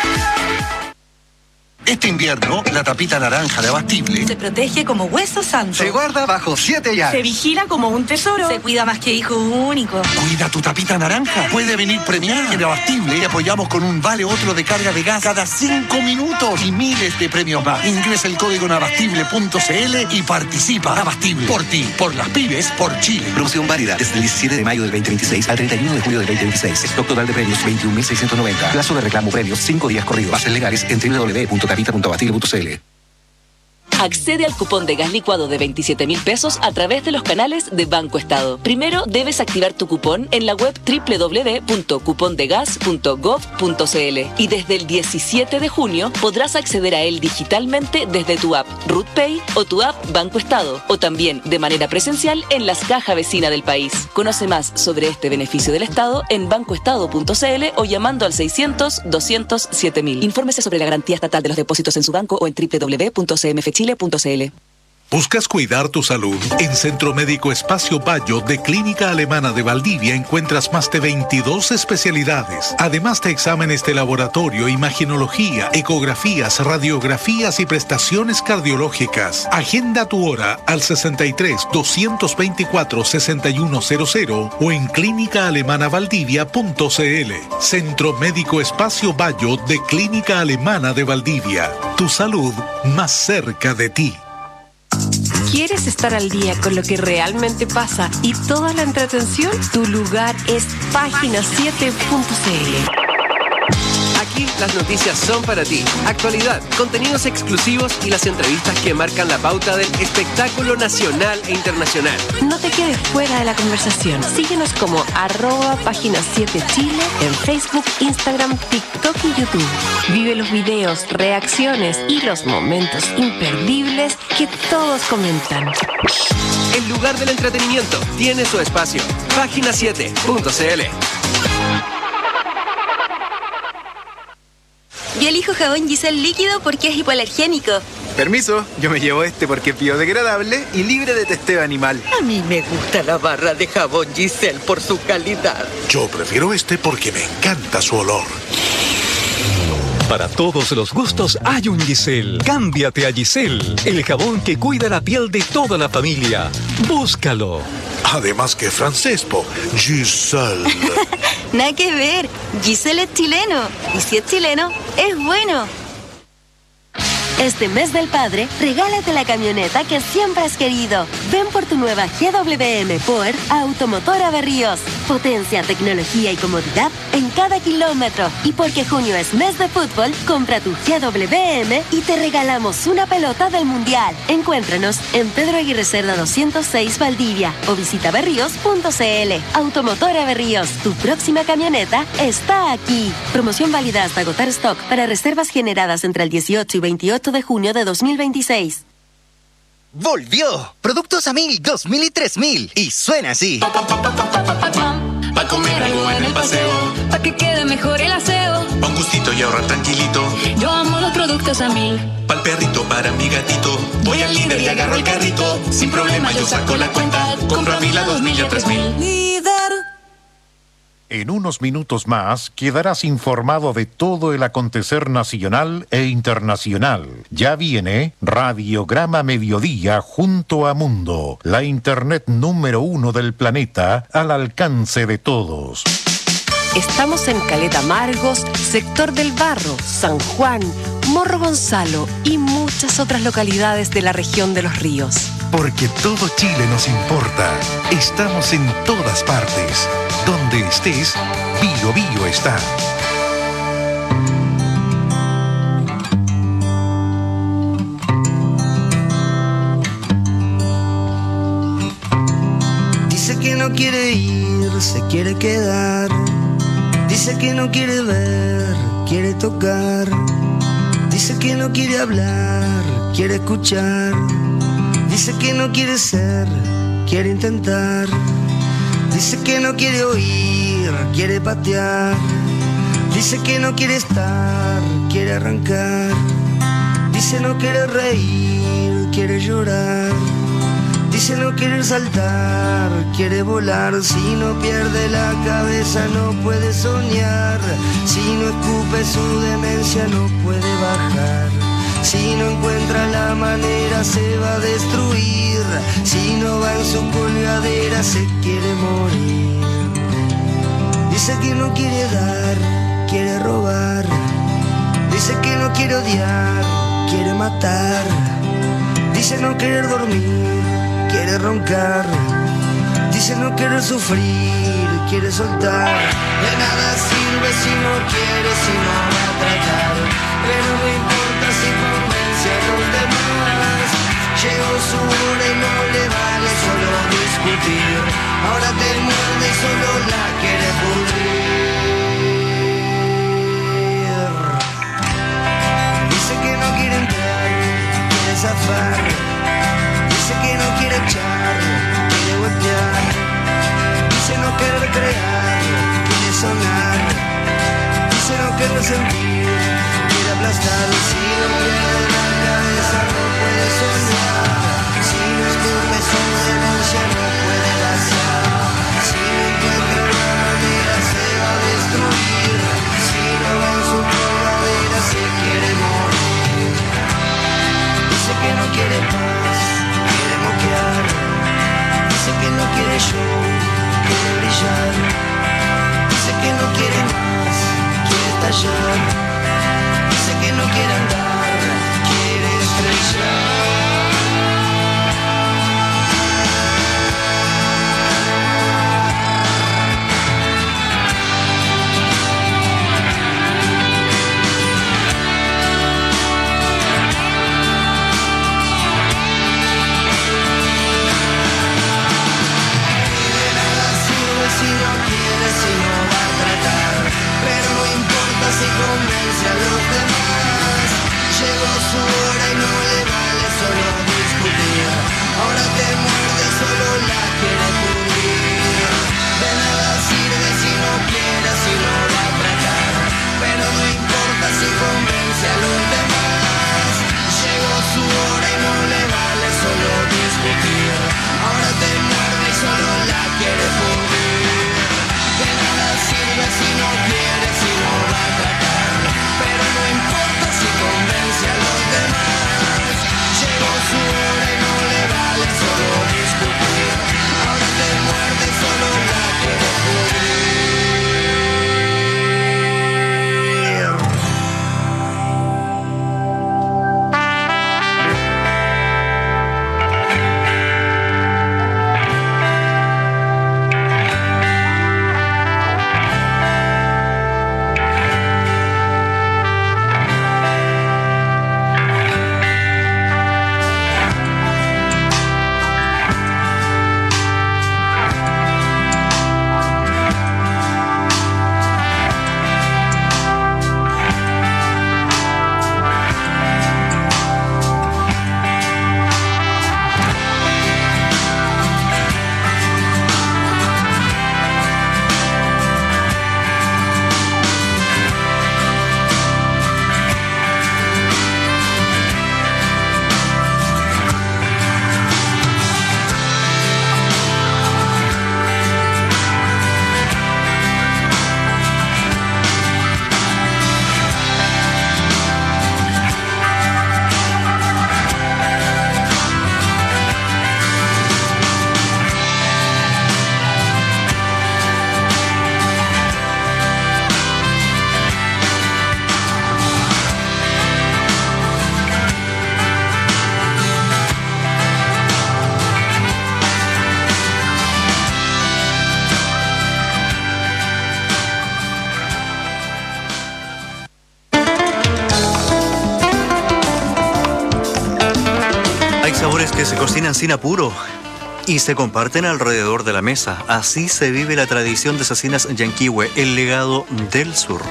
Este invierno, la tapita naranja de Abastible se protege como hueso santo. Se guarda bajo siete llaves. Se vigila como un tesoro. Se cuida más que hijo único. Cuida tu tapita naranja. Puede venir premiada. En Abastible te apoyamos con un vale otro de carga de gas cada cinco minutos y miles de premios más. Ingresa el código en abastible punto c l y participa. Abastible. Por ti, por las pibes, por Chile. Promoción válida desde el diecisiete de mayo del veinte veintiséis al treinta y uno de julio del veinte veintiséis. Stock total de premios veintiún mil seiscientos noventa. Plazo de reclamo premios cinco días corridos. Bases legales en doble u doble u doble u punto tapita punto abastible punto c l. Accede al cupón de gas licuado de veintisiete mil pesos a través de los canales de Banco Estado. Primero debes activar tu cupón en la web doble u doble u doble u punto cupondegas punto gov punto c l y desde el diecisiete de junio podrás acceder a él digitalmente desde tu app RootPay o tu app Banco Estado o también de manera presencial en las cajas vecinas del país. Conoce más sobre este beneficio del Estado en bancoestado punto c l o llamando al seiscientos, doscientos, siete mil. Infórmese sobre la garantía estatal de los depósitos en su banco o en doble u doble u doble u punto c m f chile punto c l. ¿Buscas cuidar tu salud? En Centro Médico Espacio Bayo de Clínica Alemana de Valdivia encuentras más de veintidós especialidades, además de exámenes de laboratorio, imaginología, ecografías, radiografías y prestaciones cardiológicas. Agenda tu hora al sesenta y tres, doscientos veinticuatro, sesenta y uno cero cero o en clínica alemana valdivia punto c l. Centro Médico Espacio Bayo de Clínica Alemana de Valdivia. Tu salud más cerca de ti. ¿Quieres estar al día con lo que realmente pasa y toda la entretención? Tu lugar es página siete punto c l. Aquí las noticias son para ti. Actualidad, contenidos exclusivos y las entrevistas que marcan la pauta del espectáculo nacional e internacional. No te quedes fuera de la conversación. Síguenos como arroba página siete Chile en Facebook, Instagram, TikTok y YouTube. Vive los videos, reacciones y los momentos imperdibles que todos comentan. El lugar del entretenimiento tiene su espacio. página siete punto c l. Yo elijo jabón Giselle líquido porque es hipoalergénico. Permiso, yo me llevo este porque es biodegradable y libre de testeo animal. A mí me gusta la barra de jabón Giselle por su calidad. Yo prefiero este porque me encanta su olor. Para todos los gustos hay un Giselle. Cámbiate a Giselle, el jabón que cuida la piel de toda la familia. Búscalo. Además que francés, po. Giselle. Nada que ver. Giselle es chileno. Y si es chileno, es bueno. Este mes del padre, regálate la camioneta que siempre has querido. Ven por tu nueva G W M Power a Automotora Berríos. Potencia, tecnología y comodidad en cada kilómetro. Y porque junio es mes de fútbol, compra tu G W M y te regalamos una pelota del Mundial. Encuéntranos en Pedro Aguirre Cerda doscientos seis Valdivia o visita berríos punto c l. Automotora Berríos, tu próxima camioneta está aquí. Promoción válida hasta agotar stock para reservas generadas entre el dieciocho y veintiocho de junio de dos mil veintiséis. ¡Volvió! Productos a mil, dos mil y tres mil. Y suena así. Pa, pa, pa, pa, pa, pa, pa, pa. Pa' comer algo en el paseo. Pa' que quede mejor el aseo. Pa' un gustito y ahorrar tranquilito. Yo amo los productos a mil. Pa'l perrito, para mi gatito. Voy al líder y agarro el carrito. Sin problema yo saco la cuenta. Compro a mil, a dos mil y a tres mil. En unos minutos más quedarás informado de todo el acontecer nacional e internacional. Ya viene Radiograma Mediodía junto a Mundo, la internet número uno del planeta al alcance de todos. Estamos en Caleta Margos, Sector del Barro, San Juan, Morro Gonzalo y muchas otras localidades de la región de los ríos. Porque todo Chile nos importa. Estamos en todas partes. Donde estés, Bio Bio está. Dice que no quiere ir, se quiere quedar. Dice que no quiere ver, quiere tocar. Dice que no quiere hablar, quiere escuchar. Dice que no quiere ser, quiere intentar. Dice que no quiere oír, quiere patear. Dice que no quiere estar, quiere arrancar. Dice no quiere reír, quiere llorar. Dice no quiere saltar, quiere volar. Si no pierde la cabeza no puede soñar. Si no escupe su demencia no puede bajar. Si no encuentra la manera se va a destruir. Si no va en su colgadera se quiere morir. Dice que no quiere dar, quiere robar. Dice que no quiere odiar, quiere matar. Dice no querer dormir, quiere roncar. Dice no querer sufrir, quiere soltar. De nada sirve si no quiere, si no va a tratar. Pero no importa si convence a los demás. Llegó su hora y no le vale solo discutir. Ahora te muerde y solo la quiere pudrir. Dice que no quiere entrar, quiere zafar. Dice que no quiere echar, quiere voltear. Dice no querer crear, quiere sonar. Dice no querer sentir, quiere aplastar. Si no pierde la cabeza no puede soñar. Si no escupe su demencia no puede vaciar. Si no encuentra una manera se va a destruir. Si no va en su colgadera se quiere morir. Dice que no quiere paz, quiere moquear. Dice que no quiere show, quiere brillar. Dice que no quiere más, quiere estallar. Dice que no quiere solo discutir. Ahora te muerde, solo la quiere pudrir. De nada sirve si no quiere, si no va a tratar. Pero no importa si convence a los demás. Llegó su hora y no le vale solo discutir. Ahora te muerde y solo la quiere pudrir. De nada sirve si no quiere, si no va a tratar. Pero no importa si convence a los demás. Llegó su hora y no le vale solo discutir. Ahora te muerde y solo la quiere pudrir. Que se cocinan sin apuro y se comparten alrededor de la mesa. Así se vive la tradición de Cecinas Yanquihue, el legado del sur.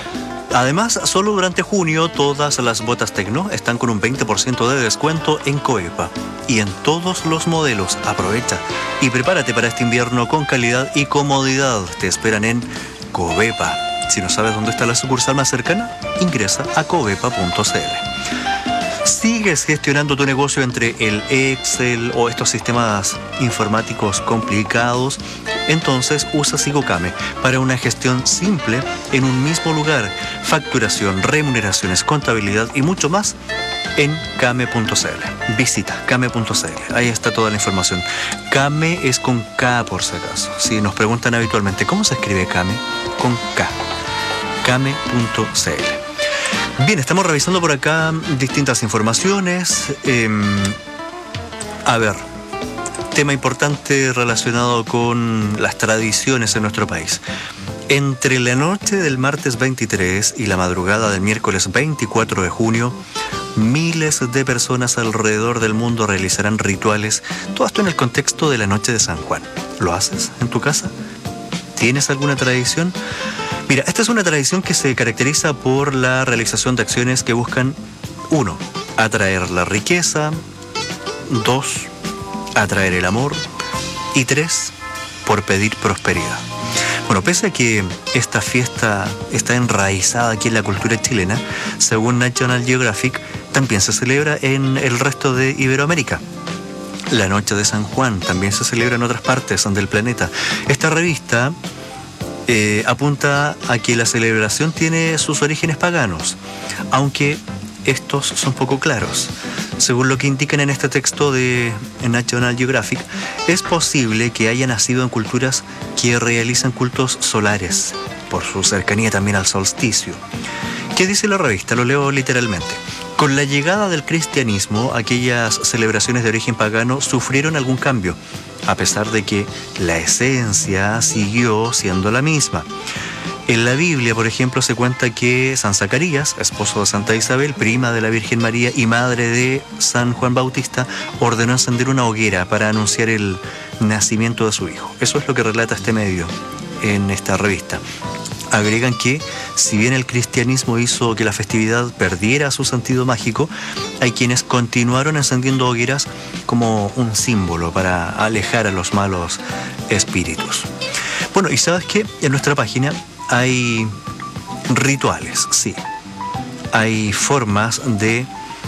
Además, solo durante junio todas las botas Tecno están con un veinte por ciento de descuento en Covepa. Y en todos los modelos. Aprovecha y prepárate para este invierno con calidad y comodidad. Te esperan en Covepa. Si no sabes dónde está la sucursal más cercana, ingresa a covepa punto c l. ¿Sigues gestionando tu negocio entre el Excel o estos sistemas informáticos complicados? Entonces usa SigoCame para una gestión simple en un mismo lugar. Facturación, remuneraciones, contabilidad y mucho más en came punto c l. Visita came punto c l. Ahí está toda la información. Came es con K por si acaso. Si nos preguntan habitualmente cómo se escribe Came, con K. came punto c l. Bien, estamos revisando por acá distintas informaciones. Eh, a ver, tema importante relacionado con las tradiciones en nuestro país. Entre la noche del martes veintitrés y la madrugada del miércoles veinticuatro de junio, miles de personas alrededor del mundo realizarán rituales. Todo esto en el contexto de la noche de San Juan. ¿Lo haces en tu casa? ¿Tienes alguna tradición? Mira, esta es una tradición que se caracteriza por la realización de acciones que buscan, uno, atraer la riqueza, dos, atraer el amor y tres, por pedir prosperidad. Bueno, pese a que esta fiesta está enraizada aquí en la cultura chilena, según National Geographic, también se celebra en el resto de Iberoamérica. La Noche de San Juan también se celebra en otras partes del planeta. Esta revista eh, apunta a que la celebración tiene sus orígenes paganos, aunque estos son poco claros. Según lo que indican en este texto de National Geographic, es posible que haya nacido en culturas que realizan cultos solares, por su cercanía también al solsticio. ¿Qué dice la revista? Lo leo literalmente. Con la llegada del cristianismo, aquellas celebraciones de origen pagano sufrieron algún cambio, a pesar de que la esencia siguió siendo la misma. En la Biblia, por ejemplo, se cuenta que San Zacarías, esposo de Santa Isabel, prima de la Virgen María y madre de San Juan Bautista, ordenó encender una hoguera para anunciar el nacimiento de su hijo. Eso es lo que relata este medio en esta revista. agregan que si bien el cristianismo hizo que la festividad perdiera su sentido mágico, hay quienes continuaron encendiendo hogueras como un símbolo para alejar a los malos espíritus. Bueno, y ¿sabes qué? En nuestra página hay rituales, sí. Hay formas de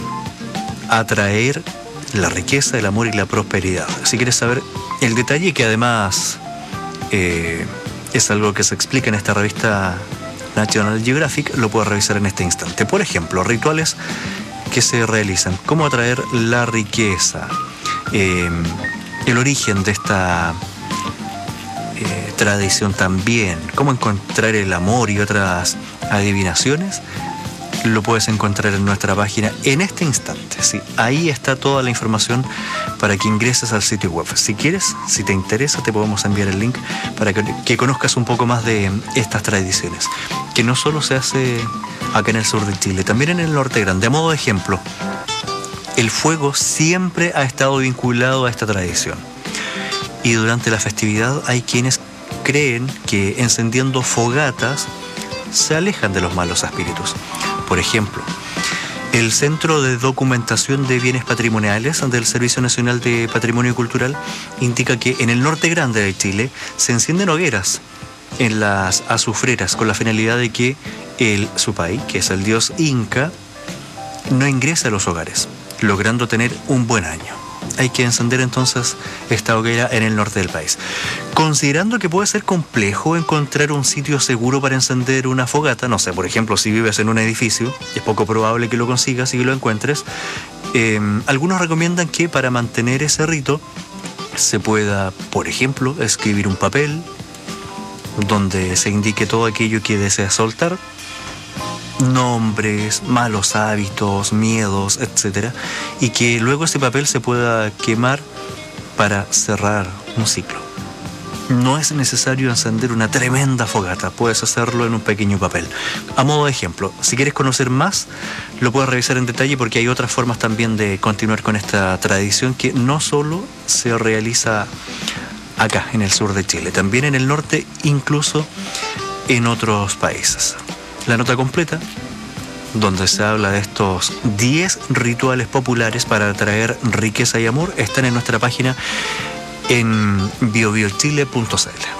atraer la riqueza, el amor y la prosperidad. Si quieres saber el detalle, que además eh, es algo que se explica en esta revista National Geographic, lo puedes revisar en este instante. Por ejemplo, rituales que se realizan. Cómo atraer la riqueza. Eh, el origen de esta eh, tradición también. Cómo encontrar el amor y otras adivinaciones. Lo puedes encontrar en nuestra página en este instante. ¿Sí? Ahí está toda la información para que ingreses al sitio web. Si quieres, si te interesa, te podemos enviar el link para que, que conozcas un poco más de estas tradiciones, que no solo se hace acá en el sur de Chile, también en el norte grande. A modo de ejemplo, el fuego siempre ha estado vinculado a esta tradición. Y durante la festividad hay quienes creen que encendiendo fogatas se alejan de los malos espíritus. Por ejemplo, el Centro de Documentación de Bienes Patrimoniales del Servicio Nacional de Patrimonio Cultural indica que en el norte grande de Chile se encienden hogueras en las azufreras con la finalidad de que el Supay, que es el dios inca, no ingrese a los hogares, logrando tener un buen año. Hay que encender entonces esta hoguera en el norte del país. Considerando que puede ser complejo encontrar un sitio seguro para encender una fogata, no sé, por ejemplo, si vives en un edificio, es poco probable que lo consigas y que lo encuentres, eh, algunos recomiendan que para mantener ese rito se pueda, por ejemplo, escribir un papel donde se indique todo aquello que deseas soltar, nombres, malos hábitos, miedos, etcétera, y que luego ese papel se pueda quemar para cerrar un ciclo. No es necesario encender una tremenda fogata, puedes hacerlo en un pequeño papel. A modo de ejemplo, si quieres conocer más, lo puedes revisar en detalle porque hay otras formas también de continuar con esta tradición que no solo se realiza acá en el sur de Chile, también en el norte, incluso en otros países. La nota completa, donde se habla de estos diez rituales populares para atraer riqueza y amor, están en nuestra página en bio bio chile punto c l.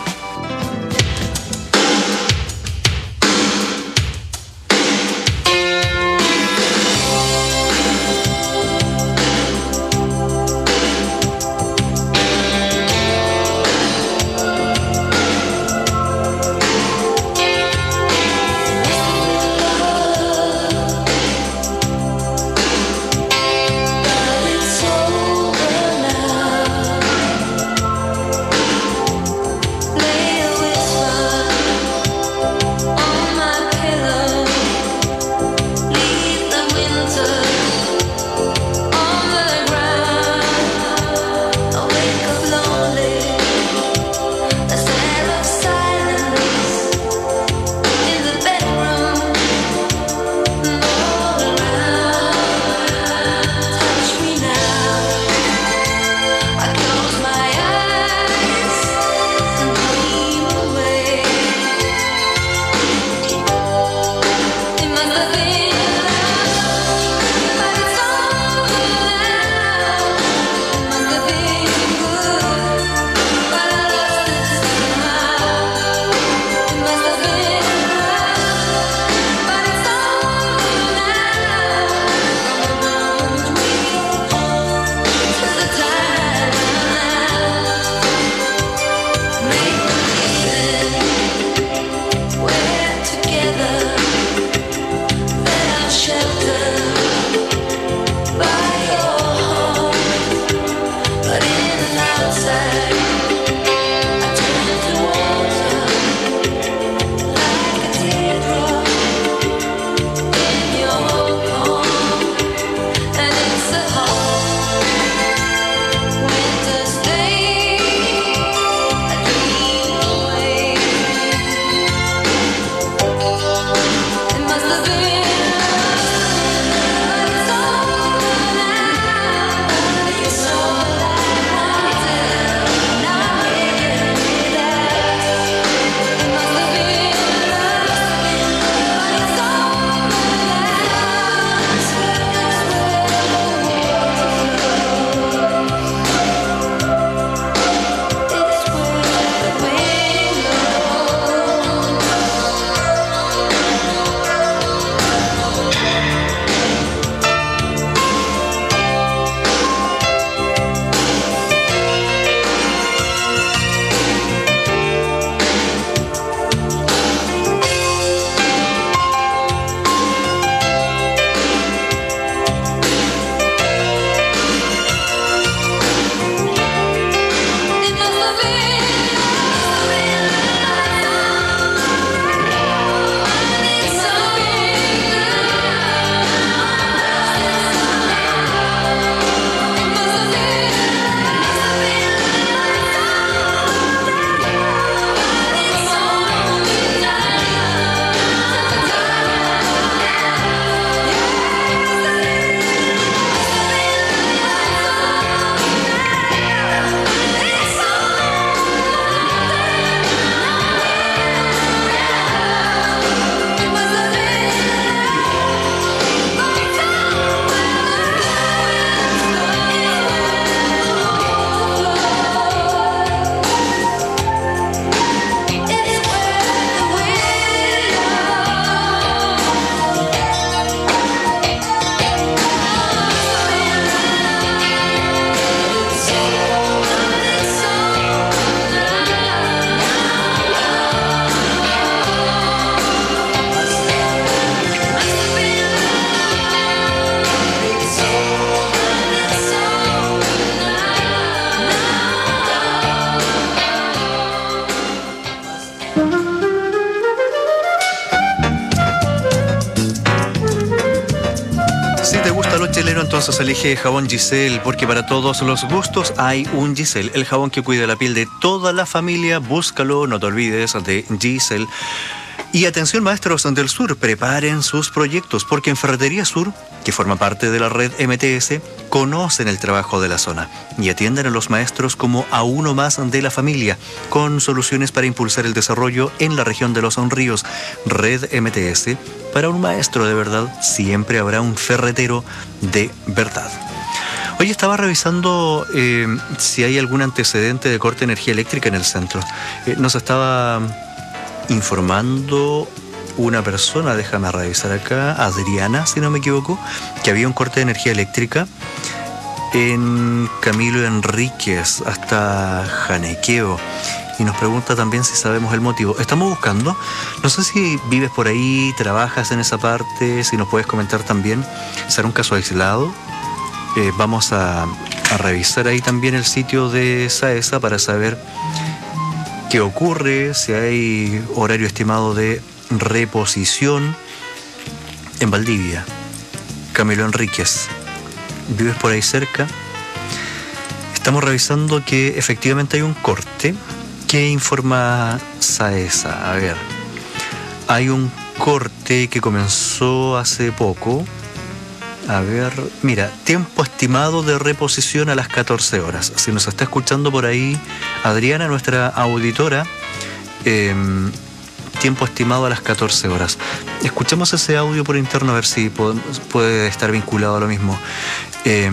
Si te gusta lo chileno, entonces elige jabón Giselle, porque para todos los gustos hay un Giselle, el jabón que cuida la piel de toda la familia. Búscalo, no te olvides de Giselle. Y atención, maestros del sur, preparen sus proyectos, porque en Ferretería Sur, que forma parte de la red M T S, conocen el trabajo de la zona y atienden a los maestros como a uno más de la familia, con soluciones para impulsar el desarrollo en la región de los ríos. Red M T S, para un maestro de verdad, siempre habrá un ferretero de verdad. Hoy estaba revisando eh, si hay algún antecedente de corte de energía eléctrica en el centro. Eh, nos estaba informando una persona, déjame revisar acá, Adriana, si no me equivoco, que había un corte de energía eléctrica en Camilo Enríquez hasta Janequeo. Y nos pregunta también si sabemos el motivo. Estamos buscando, no sé si vives por ahí, trabajas en esa parte, si nos puedes comentar también. ¿Será un caso aislado? Eh, vamos a, a revisar ahí también el sitio de SAESA para saber qué ocurre, si hay horario estimado de reposición. En Valdivia, Camilo Enríquez, ¿vives por ahí cerca? Estamos revisando que efectivamente hay un corte. ¿Qué informa SAESA? A ver, hay un corte que comenzó hace poco. A ver, mira, tiempo estimado de reposición a las catorce horas. Si nos está escuchando por ahí Adriana, nuestra auditora, eh, tiempo estimado a las catorce horas. Escuchemos ese audio por interno a ver si puede, puede estar vinculado a lo mismo. Eh,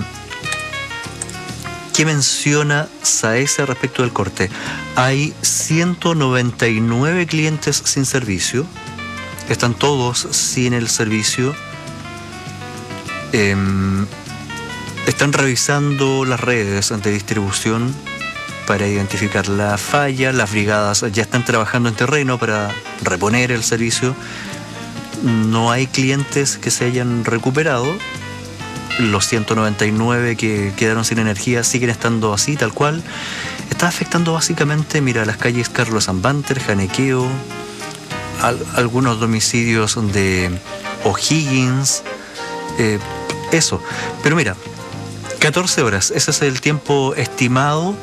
¿Qué menciona SAESA respecto del corte? Hay ciento noventa y nueve clientes sin servicio. Están todos sin el servicio. Eh, están revisando las redes de distribución para identificar la falla. Las brigadas ya están trabajando en terreno para reponer el servicio. No hay clientes que se hayan recuperado. Los ciento noventa y nueve que quedaron sin energía siguen estando así, tal cual. Está afectando básicamente, mira, las calles Carlos Ambanter, Janequeo, al, algunos domicilios de O'Higgins, eh, eso. Pero mira, catorce horas, ese es el tiempo estimado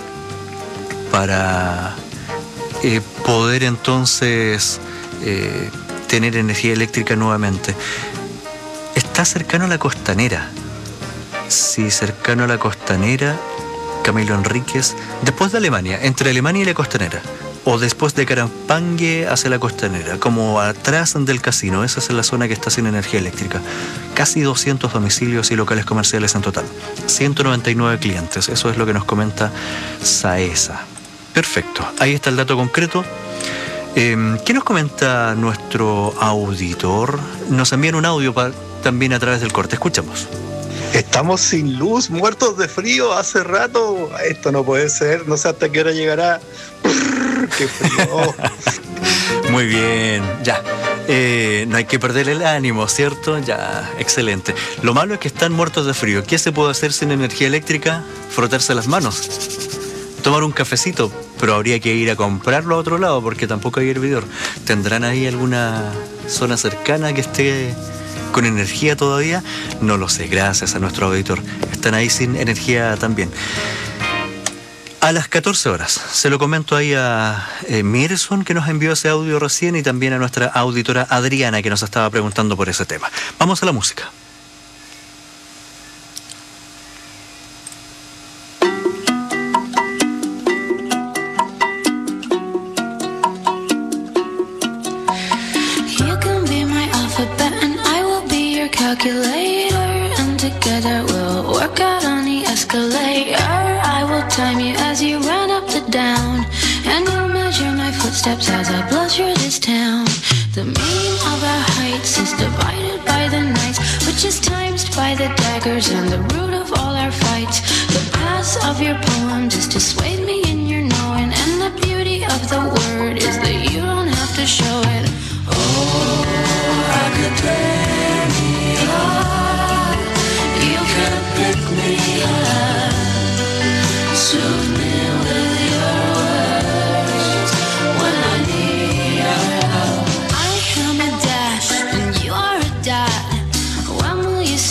para eh, poder entonces eh, tener energía eléctrica nuevamente. Está cercano a la costanera. Sí, cercano a la costanera, Camilo Enríquez, después de Alemania, entre Alemania y la costanera, o después de Carampangue hacia la costanera, como atrás del casino. Esa es la zona que está sin energía eléctrica. Casi doscientos domicilios y locales comerciales en total. ciento noventa y nueve clientes, eso es lo que nos comenta SAESA. Perfecto, ahí está el dato concreto. Eh, ¿Qué nos comenta nuestro auditor? Nos envían un audio para, también a través del corte. Escuchamos. Estamos sin luz, muertos de frío hace rato. Esto no puede ser, no sé hasta qué hora llegará. ¡Qué frío! Muy bien, ya. Eh, no hay que perder el ánimo, ¿cierto? Ya, excelente. Lo malo es que están muertos de frío. ¿Qué se puede hacer sin energía eléctrica? Frotarse las manos, tomar un cafecito, pero habría que ir a comprarlo a otro lado porque tampoco hay hervidor. ¿Tendrán ahí alguna zona cercana que esté con energía todavía? No lo sé, gracias a nuestro auditor. Están ahí sin energía también. A las catorce horas, se lo comento ahí a eh, Mirson, que nos envió ese audio recién, y también a nuestra auditora Adriana, que nos estaba preguntando por ese tema. Vamos a la música. Calculator, and together we'll work out on the escalator. I will time you as you run up the down, and you'll measure my footsteps as I bluster this town. The mean of our heights is divided by the nights, which is times by the daggers and the root of all our fights. The pass of your poem just dissuade me in your knowing, and the beauty of the word is that you don't have to show it. Oh, I could play me up, you can pick me up, soothe me with your words when I need your help. I am a dash and you are a dot, when will you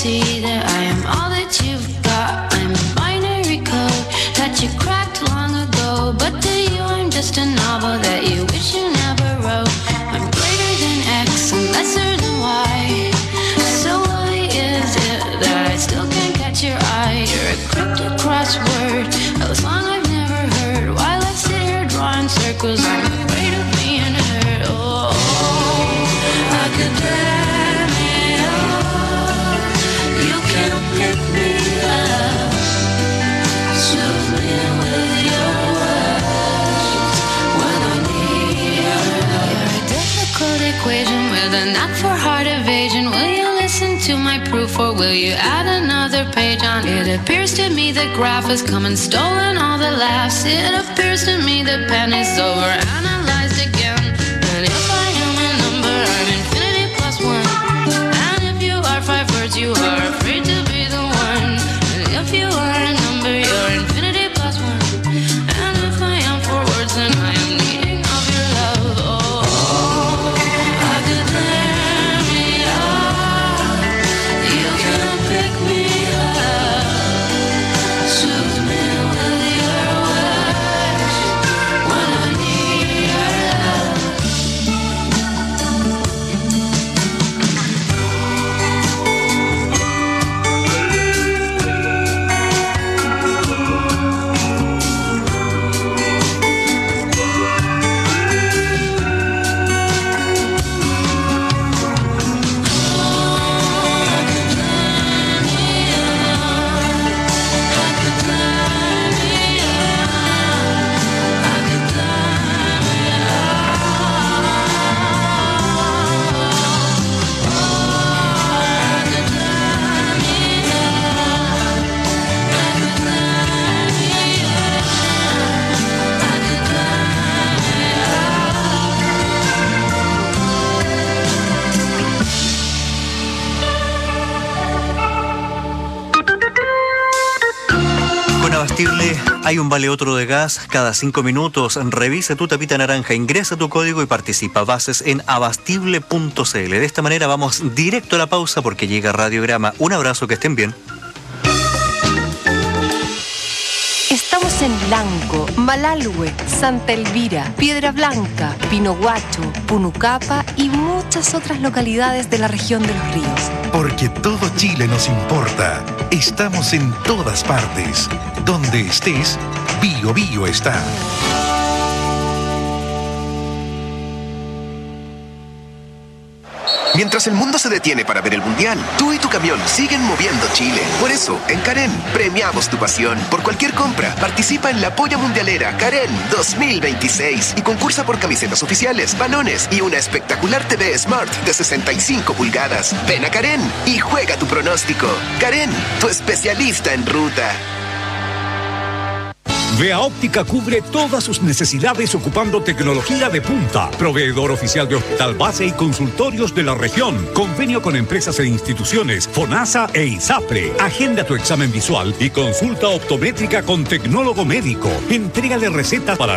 see that I am all that you've got. I'm a binary code that you cracked long ago, but to you I'm just a novel that you wish you never wrote. I'm greater than X and lesser than Y. So why is it that I still can't catch your eye? You're a cryptic crossword, a song I've never heard. While I sit here drawing circles, I'm afraid of being hurt. Oh, I could tear me up. You can pick me up. Soothe me with your words when I need your love. You're a difficult equation with a knack for heart evasion. Will you listen to my proof or will you add another page on? It appears to me the graph has come and stolen all the laughs. It appears to me the pen is overanalyzed again. And if I am a number, I'm infinity plus one. And if you are five words, you are afraid to be the one. And if you are a number, you're infinity plus one. And if I am four words, then I am needing of your love. Oh, I could tear me up. You can pick me up. Soothe me with your words when I need your love. Con Abastible hay un vale otro de gas cada cinco minutos. Revisa tu tapita naranja, ingresa tu código y participa. Bases en abastible punto c l. De esta manera vamos directo a la pausa porque llega Radiograma. Un abrazo, que estén bien. Estamos en Blanco, Malalhue, Santa Elvira, Piedra Blanca, Pinohuacho, Punucapa y muchas otras localidades de la región de los ríos. Porque todo Chile nos importa. Estamos en todas partes. Donde estés, Bio Bio está. Mientras el mundo se detiene para ver el Mundial, tú y tu camión siguen moviendo Chile. Por eso, en Karen, premiamos tu pasión. Por cualquier compra, participa en la Polla Mundialera Karen dos mil veintiséis y concursa por camisetas oficiales, balones y una espectacular T V Smart de sesenta y cinco pulgadas. Ven a Karen y juega tu pronóstico. Karen, tu especialista en ruta. Vea Óptica cubre todas sus necesidades ocupando tecnología de punta. Proveedor oficial de hospital base y consultorios de la región. Convenio con empresas e instituciones, FONASA e ISAPRE. Agenda tu examen visual y consulta optométrica con tecnólogo médico. Entrégale recetas para